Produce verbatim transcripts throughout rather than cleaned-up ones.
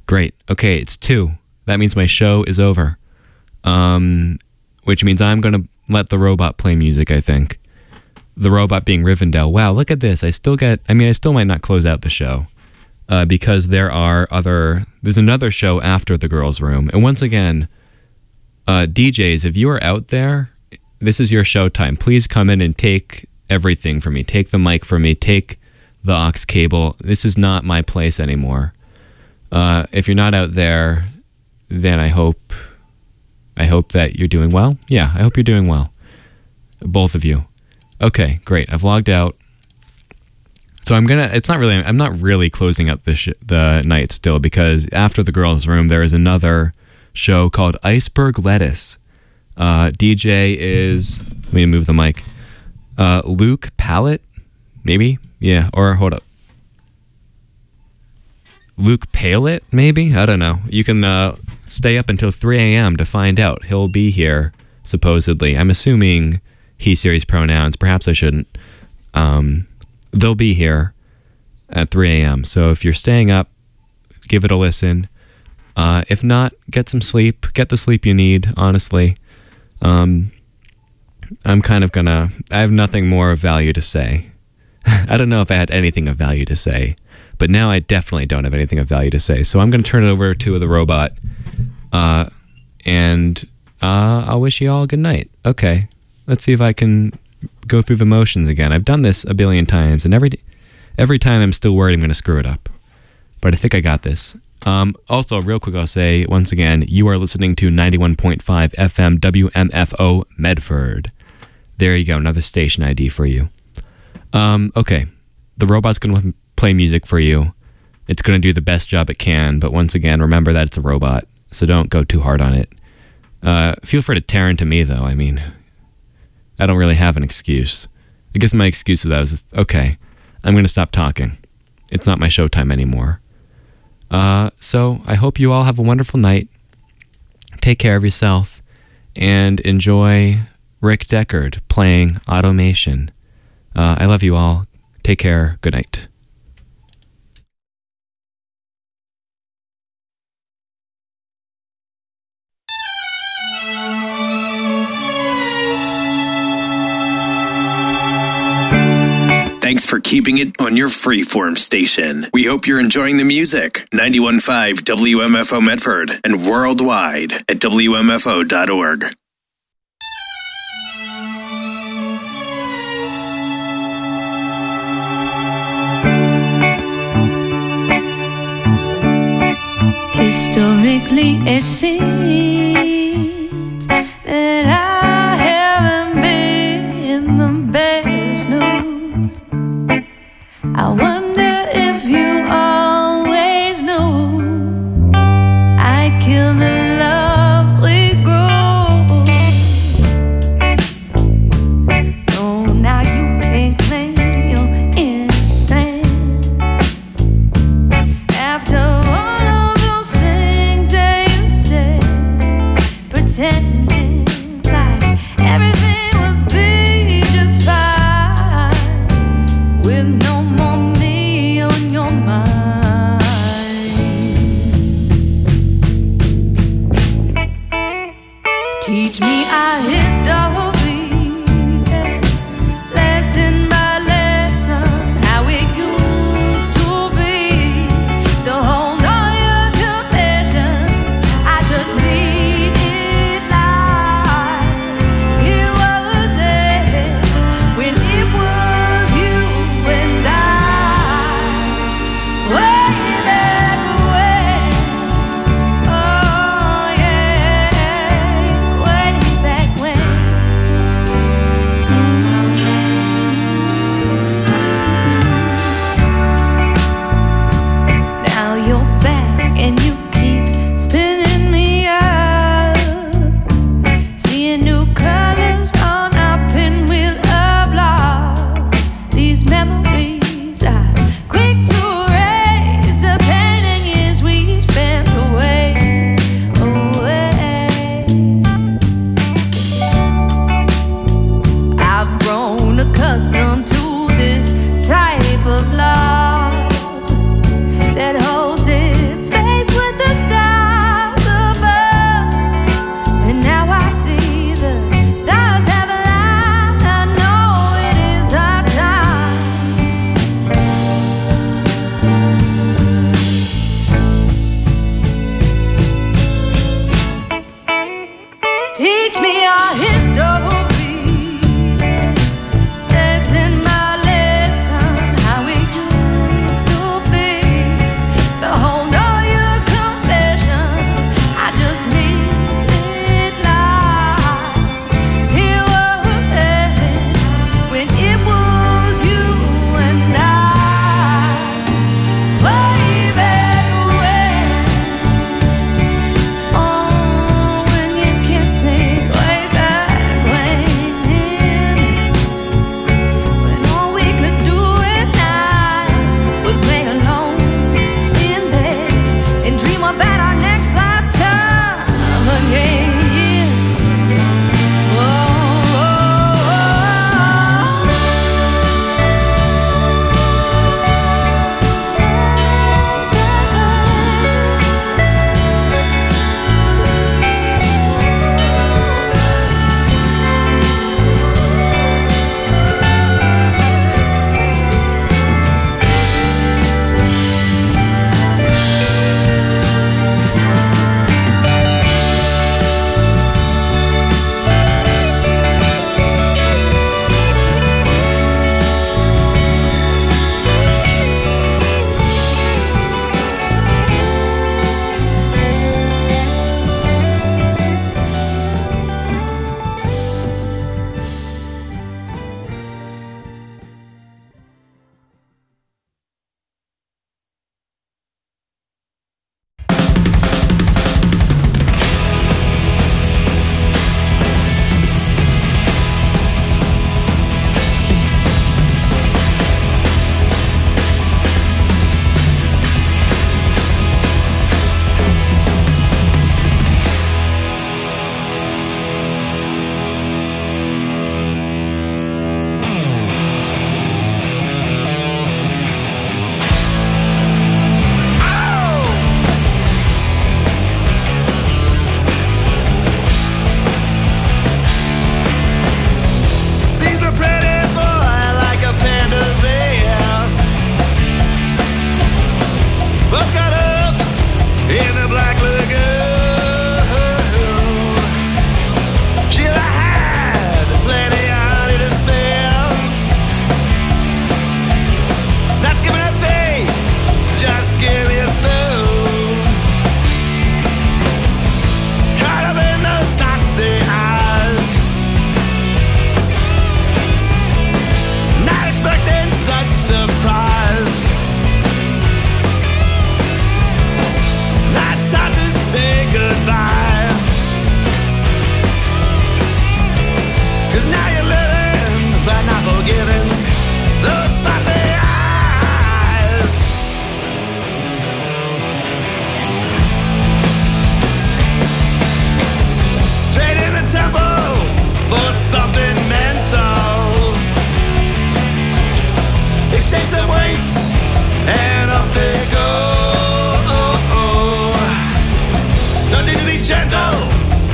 Great. Okay, it's two. That means my show is over. Um, which means I'm going to let the robot play music, I think. The robot being Rivendell. Wow, look at this. I still get, I mean, I still might not close out the show. Uh, because there are other, there's another show after the girls' room. And once again, uh, D Js, if you are out there, this is your showtime. Please come in and take everything from me. Take the mic from me. Take the aux cable. This is not my place anymore. Uh, if you're not out there, then I hope, I hope that you're doing well. Yeah, I hope you're doing well. Both of you. Okay, great. I've logged out. So I'm gonna. It's not really. I'm not really closing up the sh the night still, because after the girls' room there is another show called Iceberg Lettuce. Uh, D J is. Let me move the mic. Uh, Luke Pallet, maybe. Yeah. Or hold up. Luke Pallet, maybe. I don't know. You can uh, stay up until three A M to find out. He'll be here supposedly. I'm assuming he series pronouns. Perhaps I shouldn't. Um. They'll be here at three A M So if you're staying up, give it a listen. Uh, if not, get some sleep. Get the sleep you need, honestly. Um, I'm kind of gonna... I have nothing more of value to say. I don't know if I had anything of value to say, but now I definitely don't have anything of value to say. So I'm going to turn it over to the robot, uh, and uh, I'll wish you all a good night. Okay, let's see if I can... go through the motions again. I've done this a billion times, and every every time I'm still worried I'm going to screw it up. But I think I got this. Um, also, real quick, I'll say once again, you are listening to ninety-one point five F M W M F O Medford. There you go, another station I D for you. Um, okay, the robot's going to play music for you. It's going to do the best job it can, but once again, remember that it's a robot, so don't go too hard on it. Uh, feel free to tear into me, though. I mean... I don't really have an excuse. I guess my excuse to that was, okay, I'm going to stop talking. It's not my showtime anymore. Uh, so I hope you all have a wonderful night. Take care of yourself and enjoy Rick Deckard playing Automation. Uh, I love you all. Take care. Good night. Thanks for keeping it on your freeform station. We hope you're enjoying the music. ninety-one point five W M F O Medford and worldwide at W M F O dot org. Historically, it seems that I haven't been the best news. I wonder if you always knew I'd kill the love we grew. No, now you can't claim your innocence after all of those things that you said, pretending like everything would be just fine with no teach me our history, lesson by lesson, how it used to be. To hold all your confessions, I just need it like it was there when it was you and I, way back when. Oh yeah, way back when. Now you're back and you keep spinning me up, seeing new colors on our pinwheel of love. These memories are quick to erase the pain and years we've spent away, away. I've grown accustomed to this type of love that holds its space with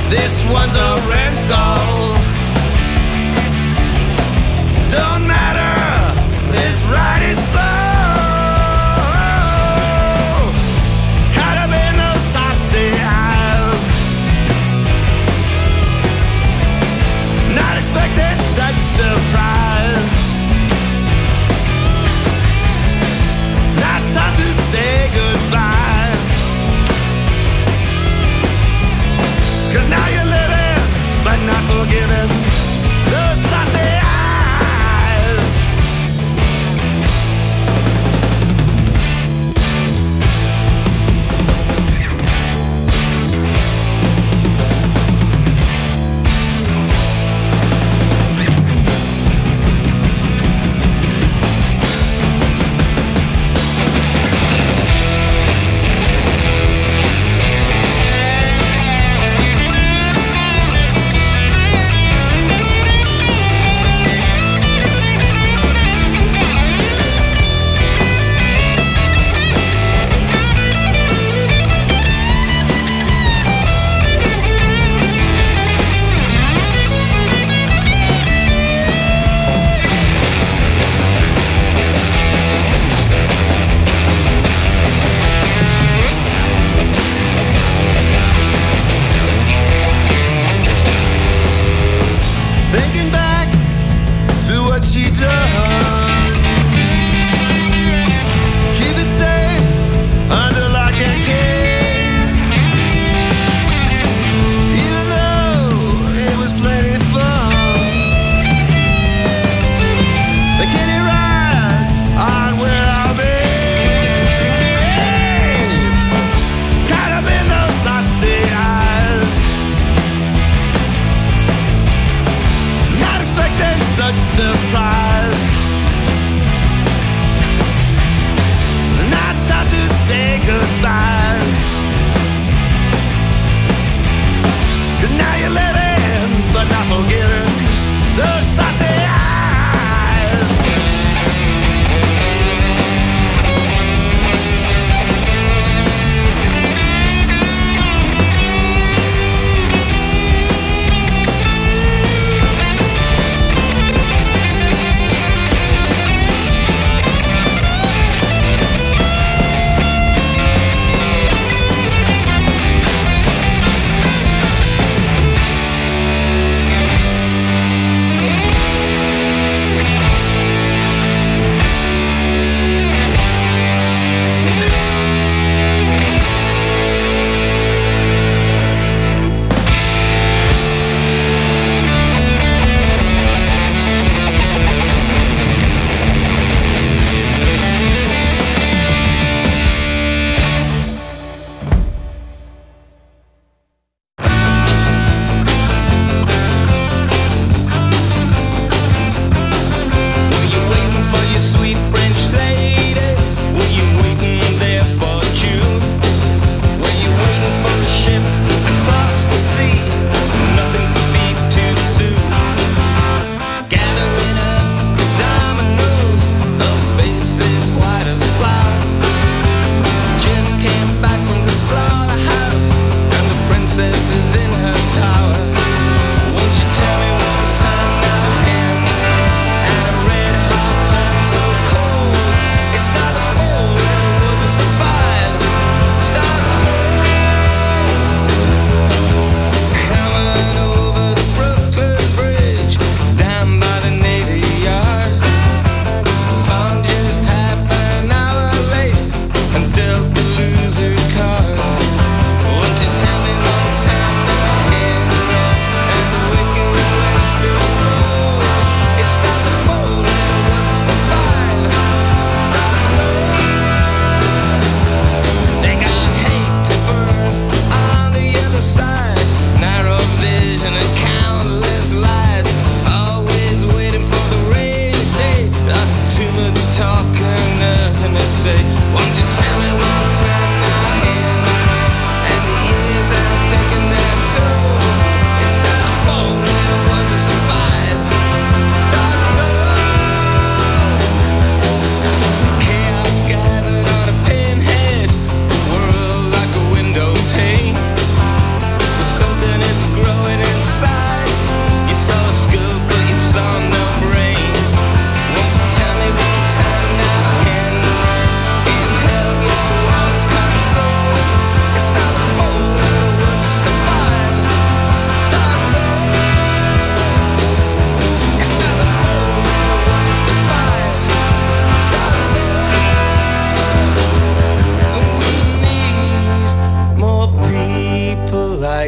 This one's a rental. Don't matter, this ride is slow. Caught up in those saucy eyes. Not expected such surprise. Now it's time to say goodbye. 'Cause now you're living, but not forgiven. Those saucy eyes.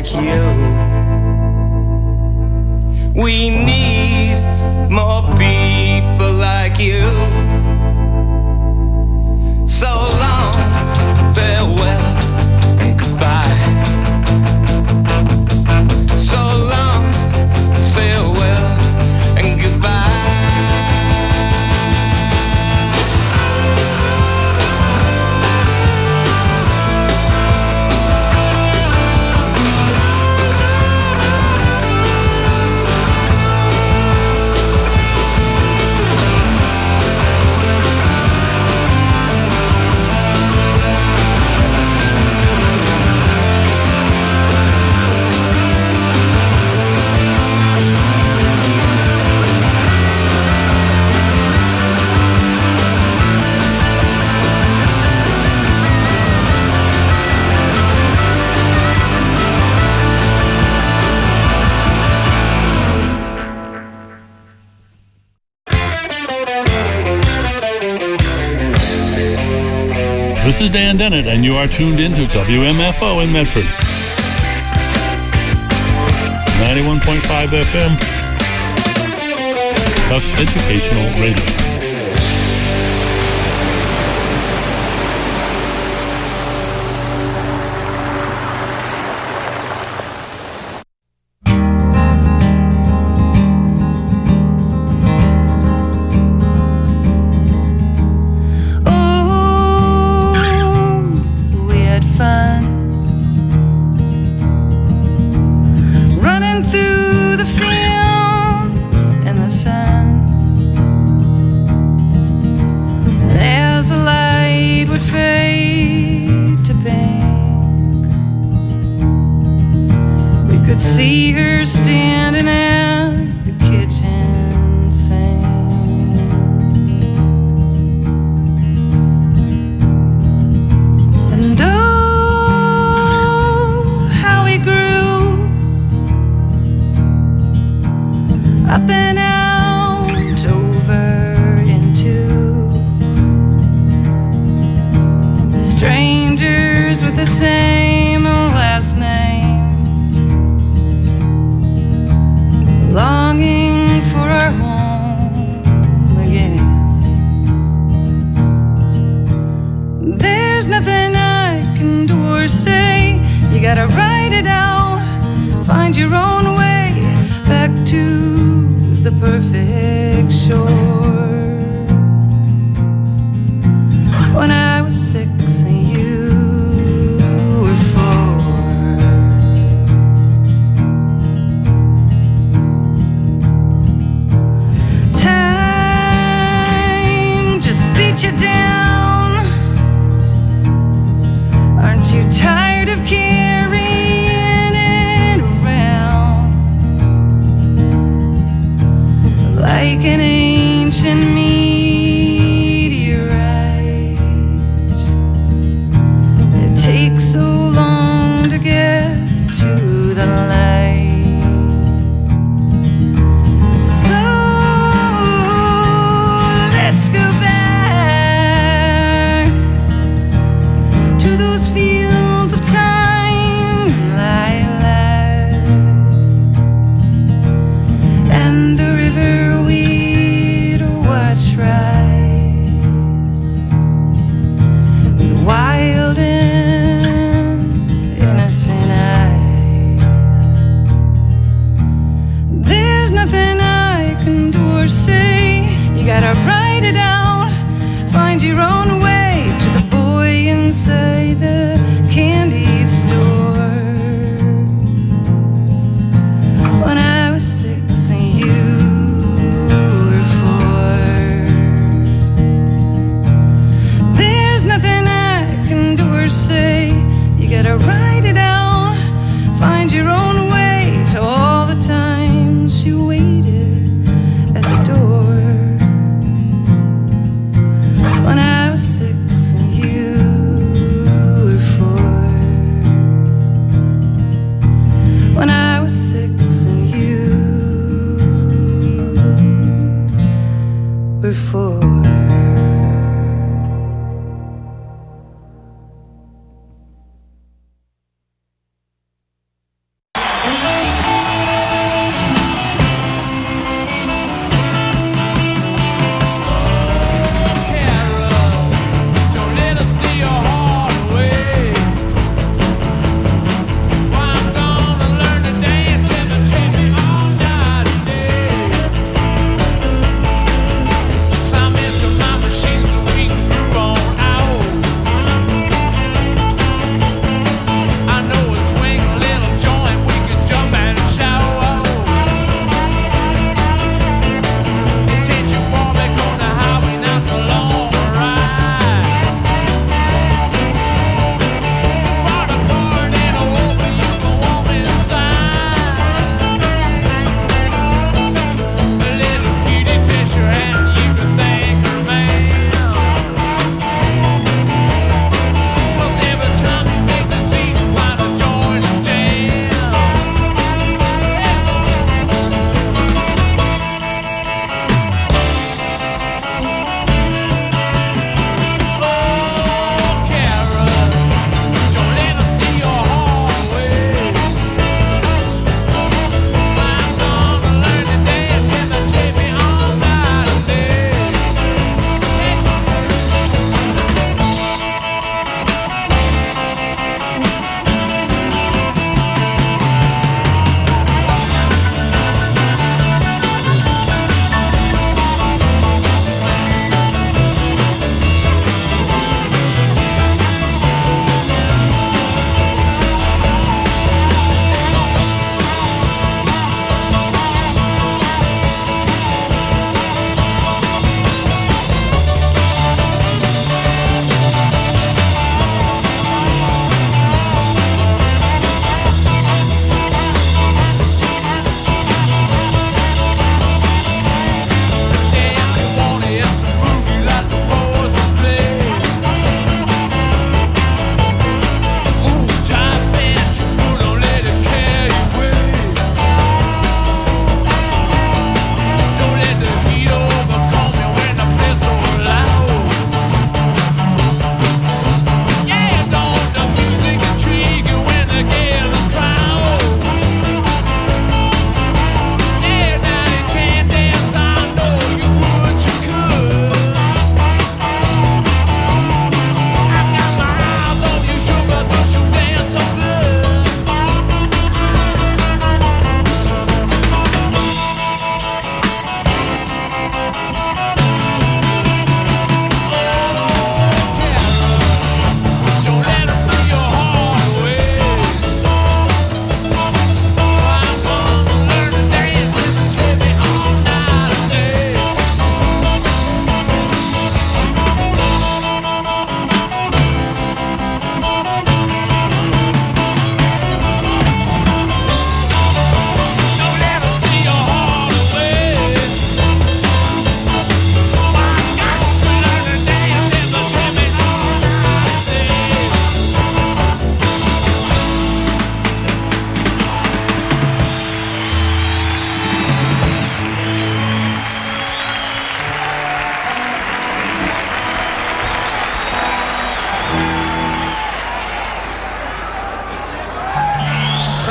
like you. We need more people like you. So long, farewell and goodbye. So long, farewell and goodbye. This is Dan Dennett, and you are tuned into W M F O in Medford. ninety-one point five F M. Tufts Educational Radio.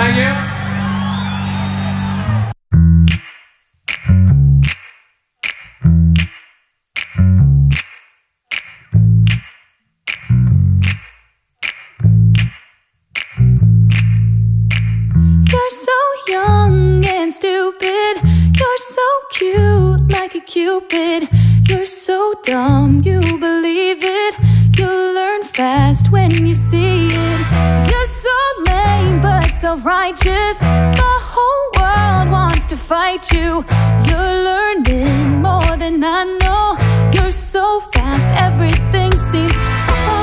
Thank you. You're so young and stupid. You're so cute like a cupid. You're so dumb, you believe it. You'll learn fast when you see it. You're so lame but self-righteous. The whole world wants to fight you. You're learning more than I know. You're so fast, everything seems slow.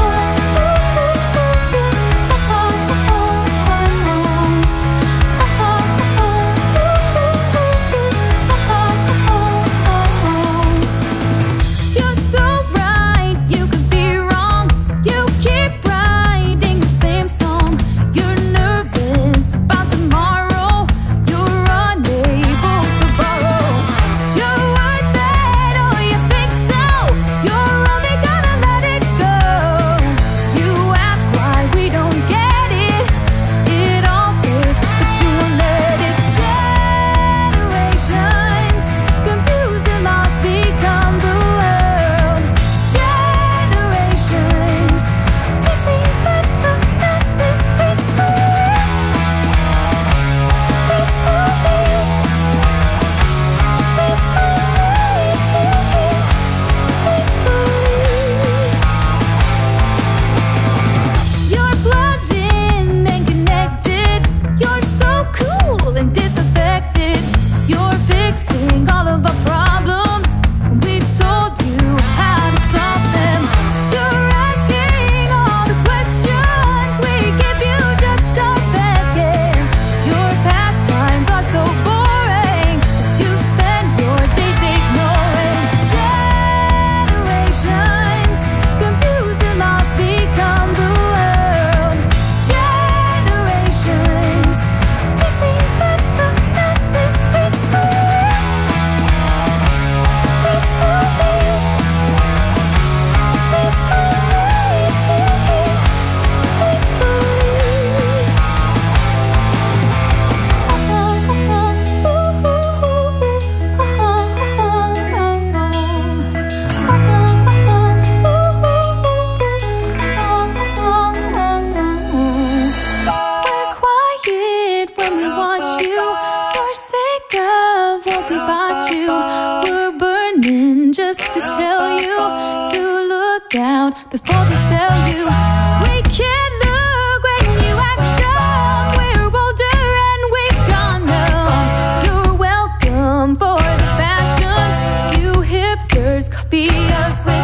Before they sell you, we can't look when you act dumb. We're older and we've gone numb. You're welcome for the fashions. You hipsters copy us with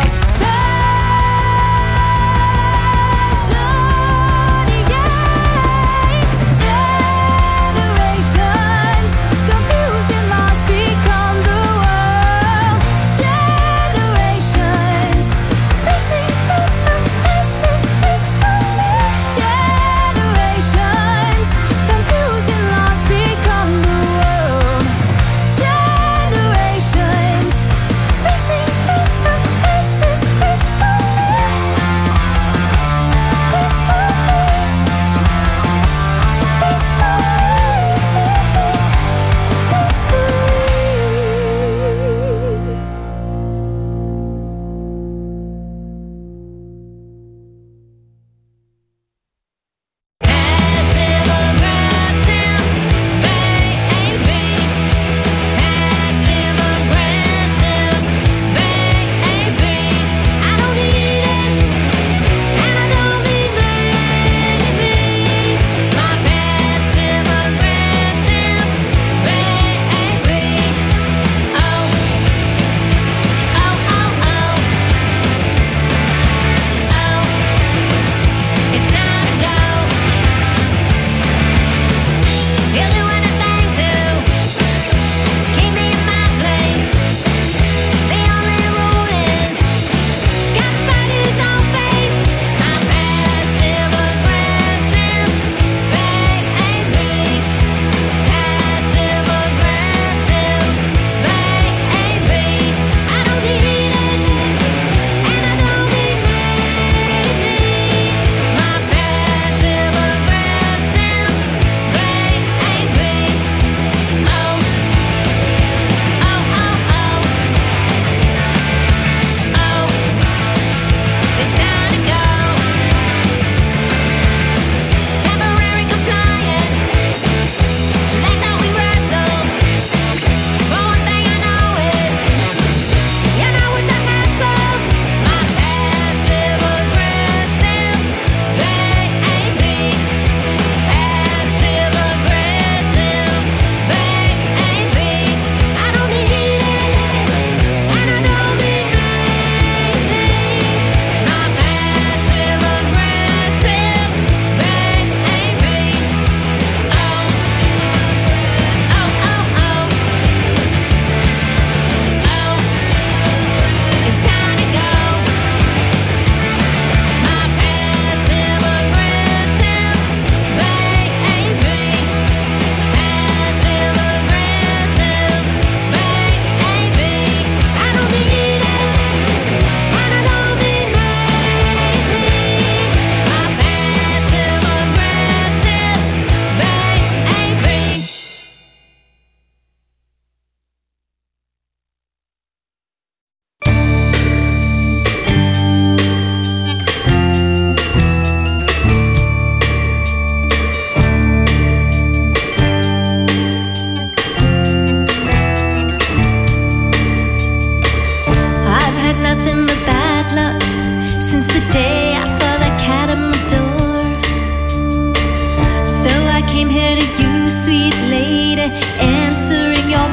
This is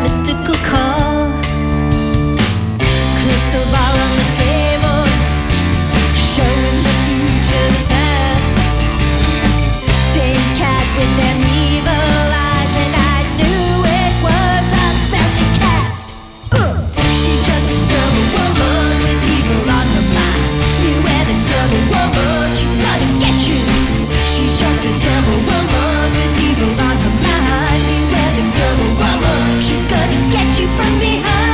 mystical call. Crystal ball on the table, showing the future the best. Same cat with them evil eyes, and I knew it was a spell she cast. Ugh. She's just a double woman with evil on her mind. Beware the double woman, she's gonna get you. She's just a double woman with evil on her mind. Beware the double woman, she's gonna get you from behind.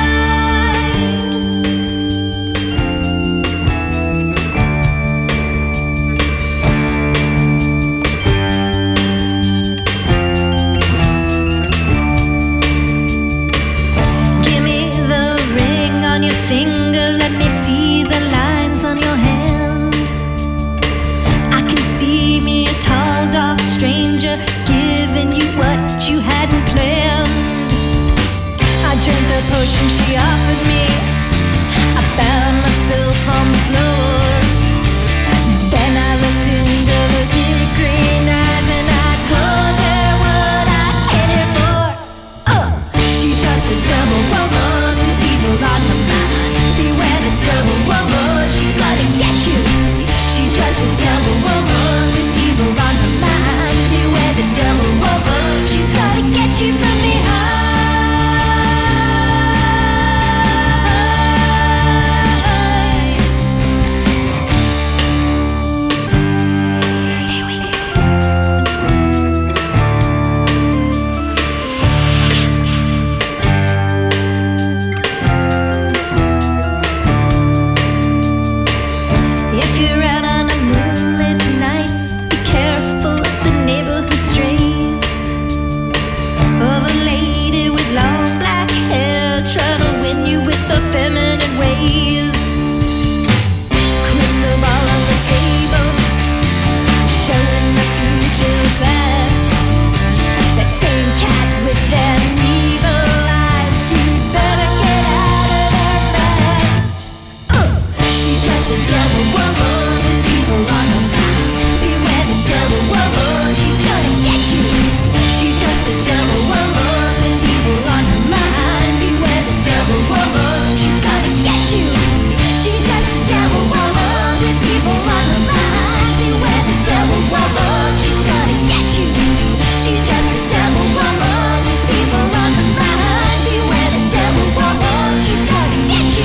Give me the ring on your finger, let me see the lines on your hand. I can see me a tall, dark stranger giving you what you hadn't planned. I drank the potion she offered me. I found myself on the floor. Then I looked into the big green eyes and I told her what I came here for. Oh, she's just a double woman with evil on her mind. Beware the double woman, she's gonna get you. She's just a double woman with evil on her mind. Beware the double woman, she's gonna get you from behind. Stay with me. If you're out on a moonlit night, be careful of the neighborhood strays. Of a lady with long black hair trying to win you with her feminine ways. Crystal ball on the table, showing the future best. That same cat with them evil eyes, you better get out of there fast. Uh, she's just a double woman with evil on her mind. Beware the double woman, she's gonna get you. She's just a double woman with evil on her mind. Beware the double woman, she's gonna get you. She's just a double woman with evil on her mind. Beware the double woman, she's gonna get you. She's just a double woman with evil on her mind. Beware the double woman, she's gonna get you.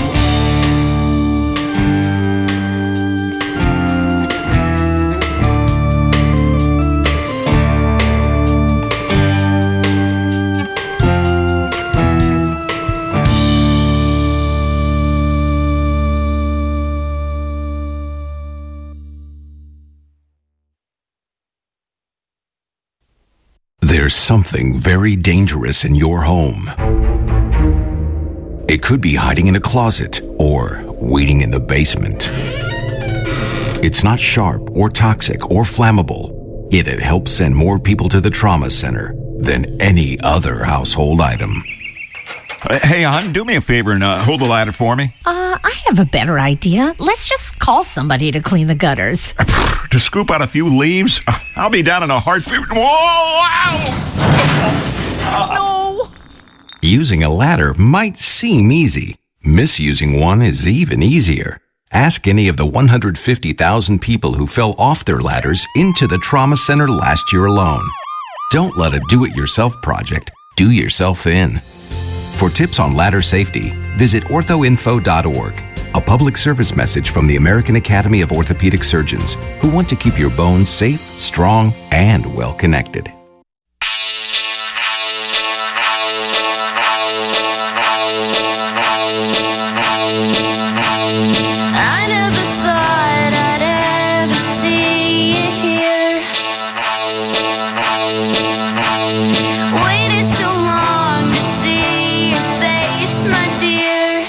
There's something very dangerous in your home. It could be hiding in a closet or waiting in the basement. It's not sharp or toxic or flammable, yet it helps send more people to the trauma center than any other household item. Uh, Hey, hon, do me a favor and uh, hold the ladder for me. Uh, I have a better idea. Let's just call somebody to clean the gutters. To scoop out a few leaves? I'll be down in a heartbeat. Whoa! Ow! No. Using a ladder might seem easy. Misusing one is even easier. Ask any of the one hundred fifty thousand people who fell off their ladders into the trauma center last year alone. Don't let a do-it-yourself project do yourself in. For tips on ladder safety, visit ortho info dot org, a public service message from the American Academy of Orthopedic Surgeons, who want to keep your bones safe, strong, and well-connected. I never thought I'd ever see you here. Waited so long to see your face, my dear.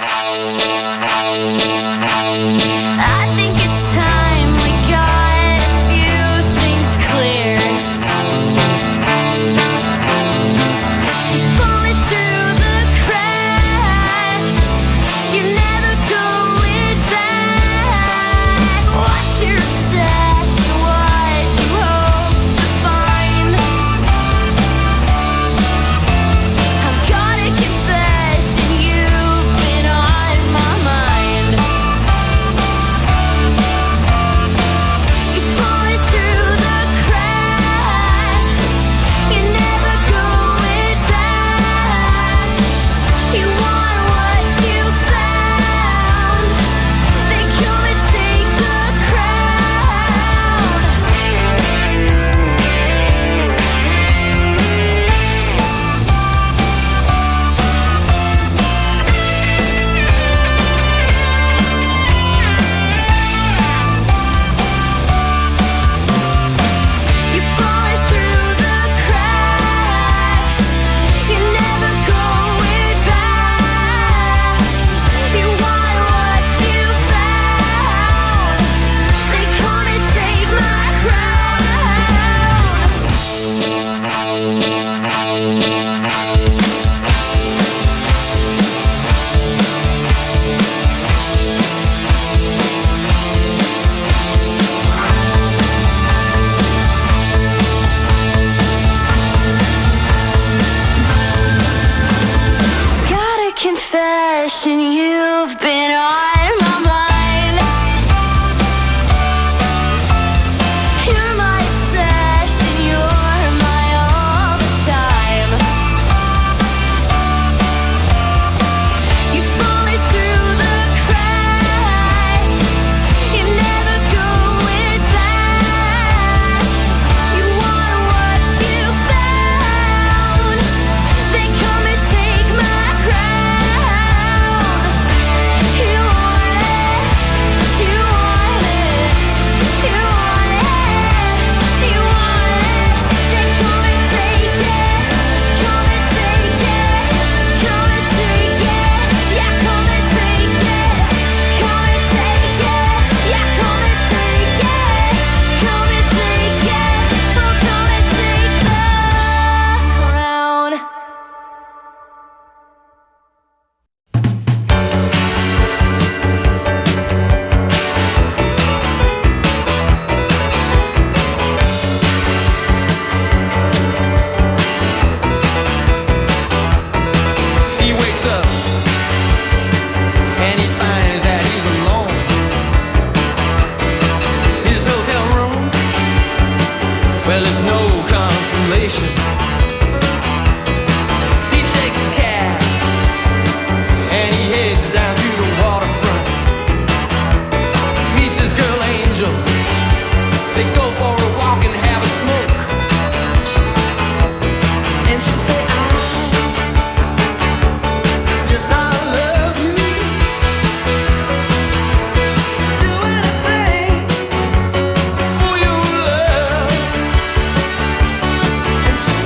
I think it's time we got a few things clear. Well, it's no consolation. He takes a cab and he heads down to the waterfront. Meets his girl Angel. They go for a walk and have a smoke. And she say, I, yes, I love you. Do anything for your love. And she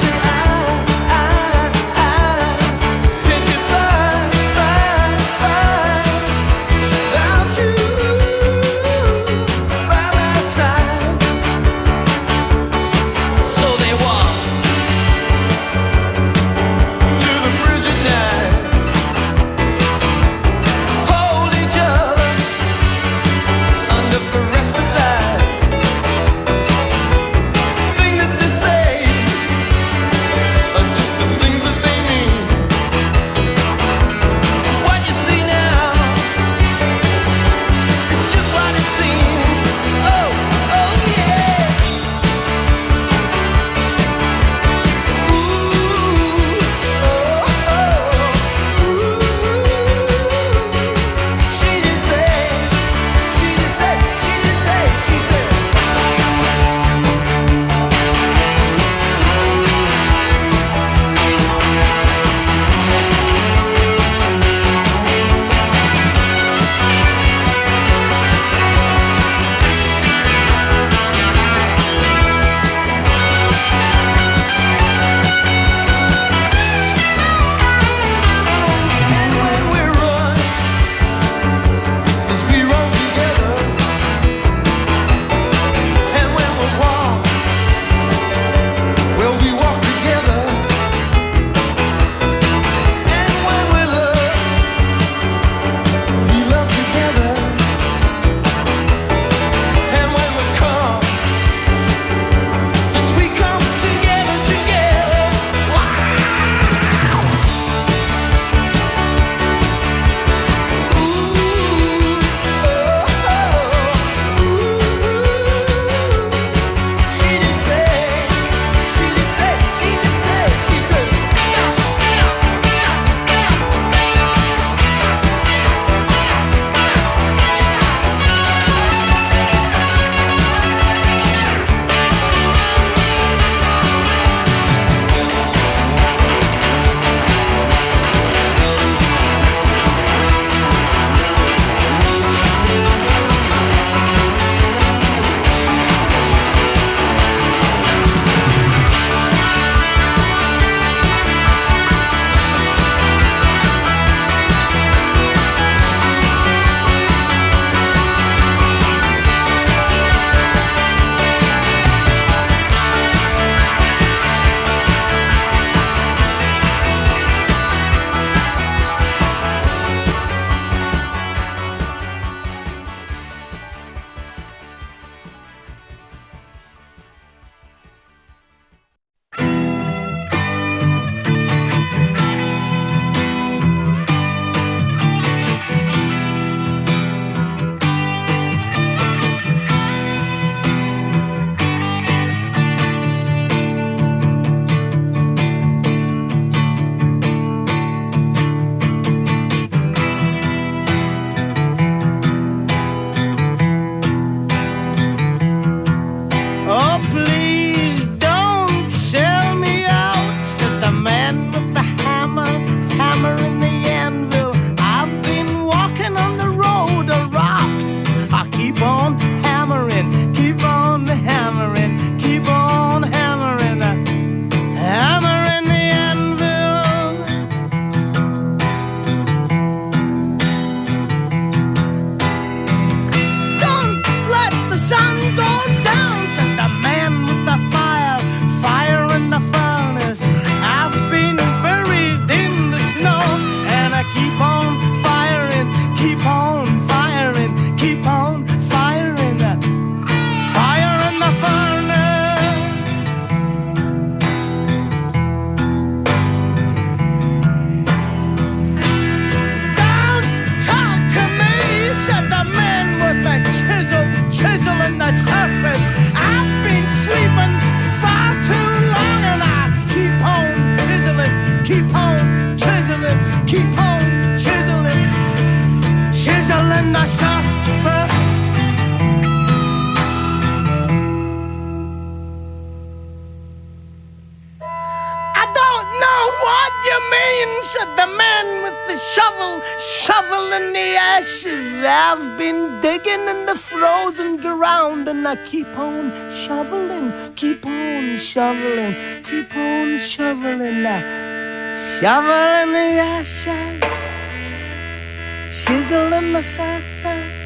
What you mean, said the man with the shovel, shoveling the ashes. I've been digging in the frozen ground, and I keep on shoveling, keep on shoveling, keep on shoveling. Now, shoveling the ashes, chiseling the surface,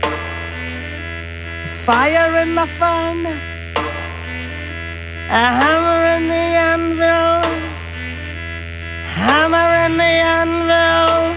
fire in the furnace, a hammer in the anvil, hammer in the anvil.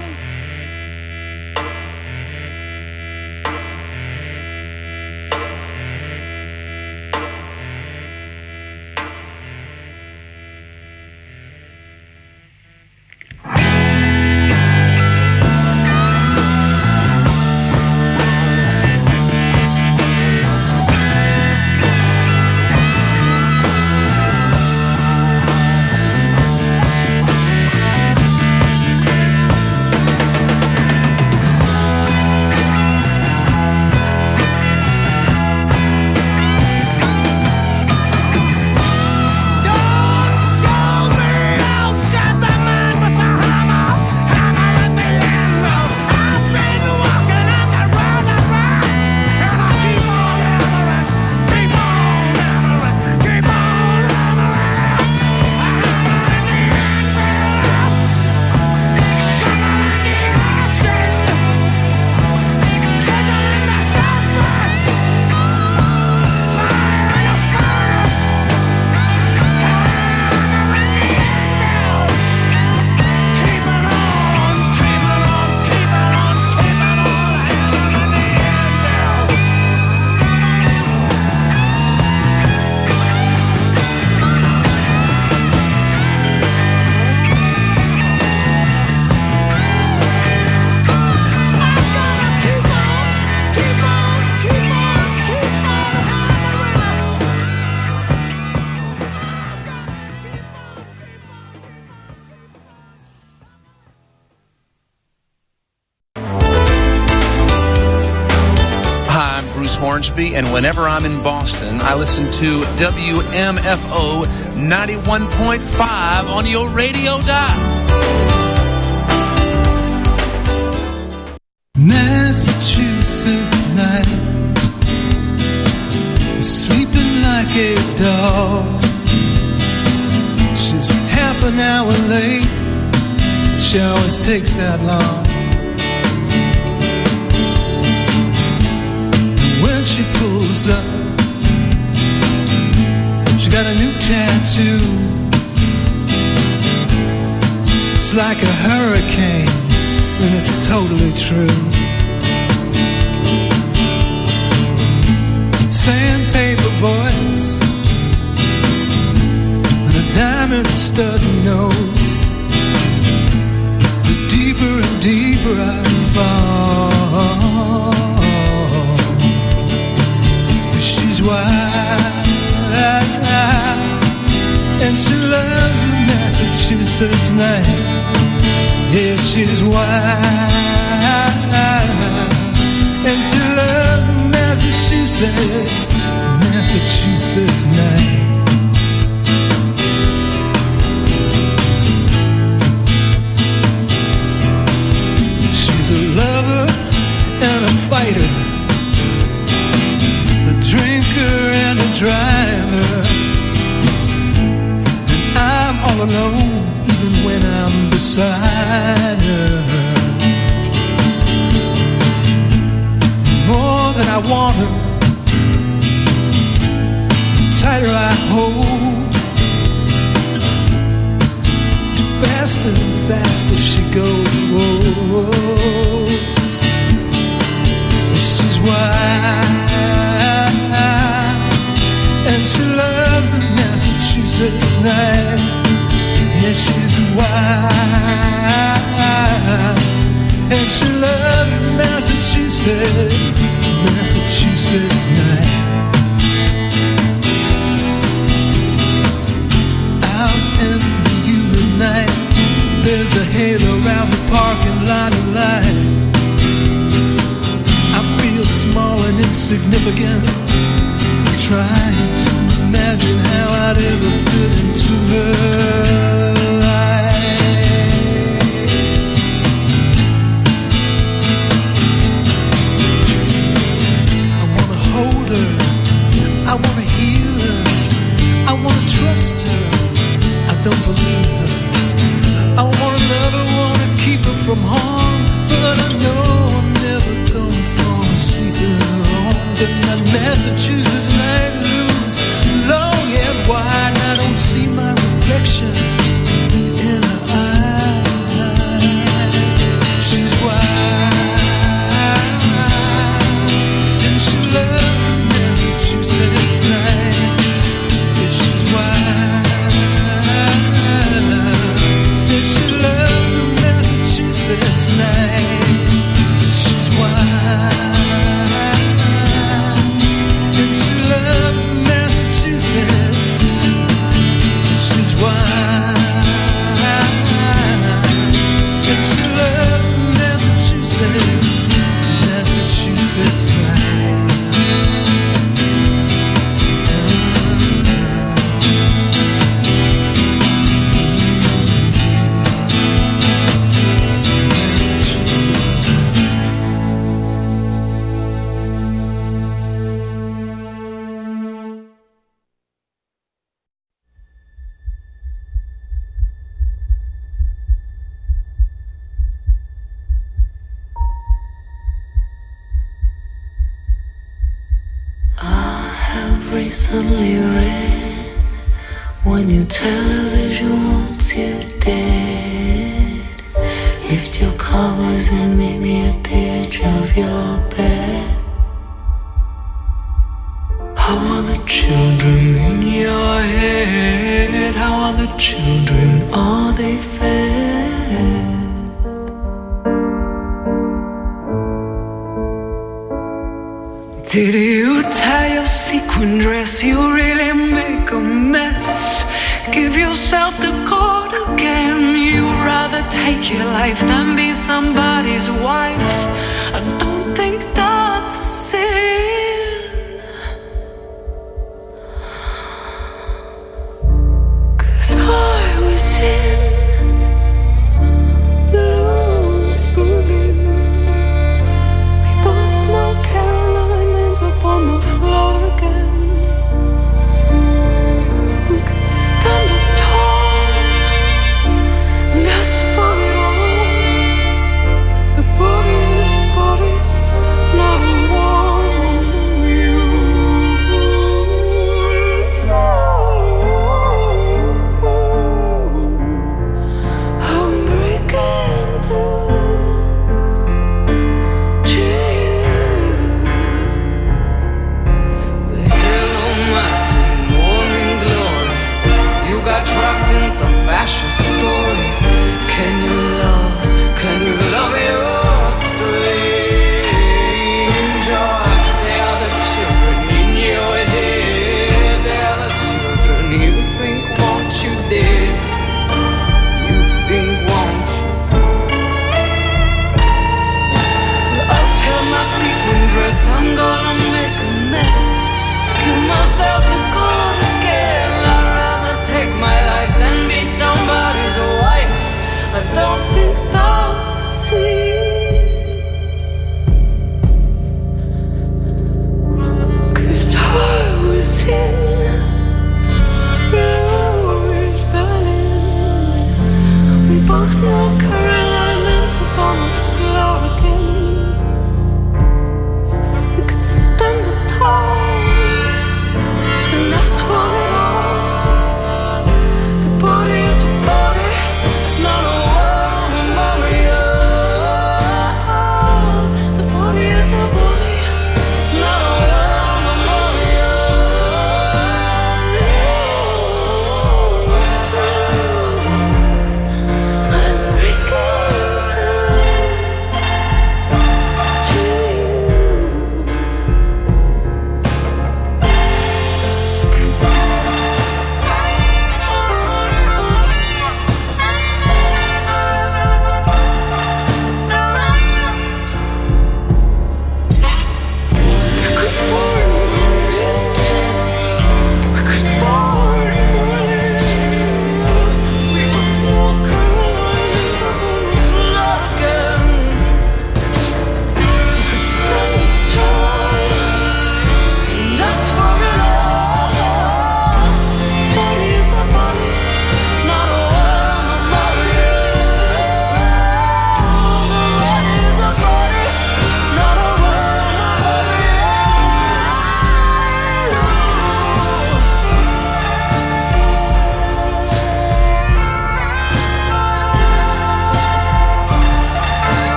And whenever I'm in Boston, I listen to W M F O ninety-one point five on your radio dial. Massachusetts night, sleeping like a dog. She's half an hour late. She always takes that long. When she pulls up, she got a new tattoo. It's like a hurricane, and it's totally true. Sandpaper voice and a diamond stud nose. The deeper and deeper I fall, she's wild, and she loves the Massachusetts night. Yeah, she's wild, and she loves the Massachusetts, Massachusetts night. She's a lover and a fighter, drinker and a driver, and I'm all alone even when I'm beside her. The more that I want her, the tighter I hold. Faster and faster she goes. She's wild, and she loves the Massachusetts night. Yeah, she's wild, and she loves Massachusetts, Massachusetts night. Out in the U at night, there's a halo around the parking lot of light. I feel small and insignificant, trying to imagine how I'd ever fit into her trust her, I don't believe her. I wanna love her, wanna keep her from harm, but I know I'm never gonna fall asleep in her arms. And that Massachusetts night looms long and wide, and I don't see my reflection in her eyes. She's wild, and she loves the Massachusetts night. Yeah, she's wild, and she loves the Massachusetts night. She's wild, and she loves Massachusetts. She's wild, and she loves Massachusetts, Massachusetts night. Massachusetts night. Recently read when your television wants you dead. Lift your covers and meet me at the edge of your bed. How are the children in your head? How are the children? Are they fed? Did you tie your sequin dress? You really make a mess. Give yourself the cord again. You'd rather take your life than be somebody's wife. I don't think that's a sin. 'Cause I was in loose women. We both know Caroline ends up on the floor again. We could stand up tall and ask for it all. The body is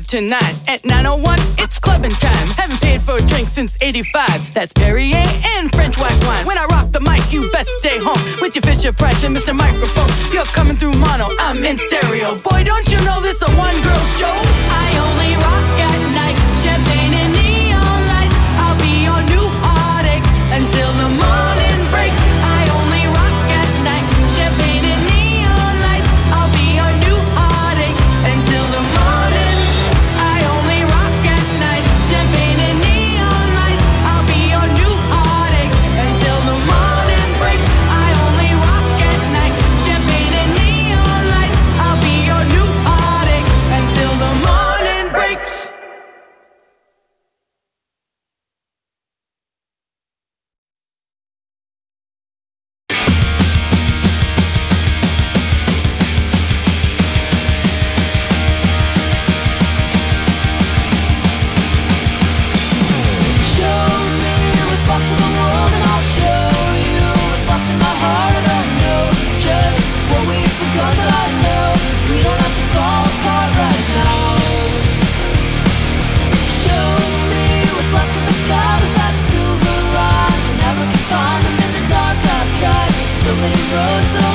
five to nine. At nine oh one, it's clubbing time. Haven't paid for a drink since eighty-five. That's Perrier and French white wine. When I rock the mic, you best stay home with your Fisher Price and Mister Microphone. You're coming through mono, I'm in stereo. Boy, don't you know this a one-girl show? I only rock at night. Champagne and neon lights. I'll be your new heartache until the morning breaks. I only rock at night. Champagne and neon lights. I'll be your new heartache until the morning. I only rock at night. Champagne and neon lights. I'll be your new heartache until the morning breaks. I only rock at night. Champagne and neon lights. I'll be your new heartache until the morning breaks. Show me what's left of the world and I'll show you what's left in my heart. I don't know just what we've begun, but I know we don't have to fall apart right now. Show me what's left of the sky beside the silver lines. I never can find them in the dark. I've tried so many roads, but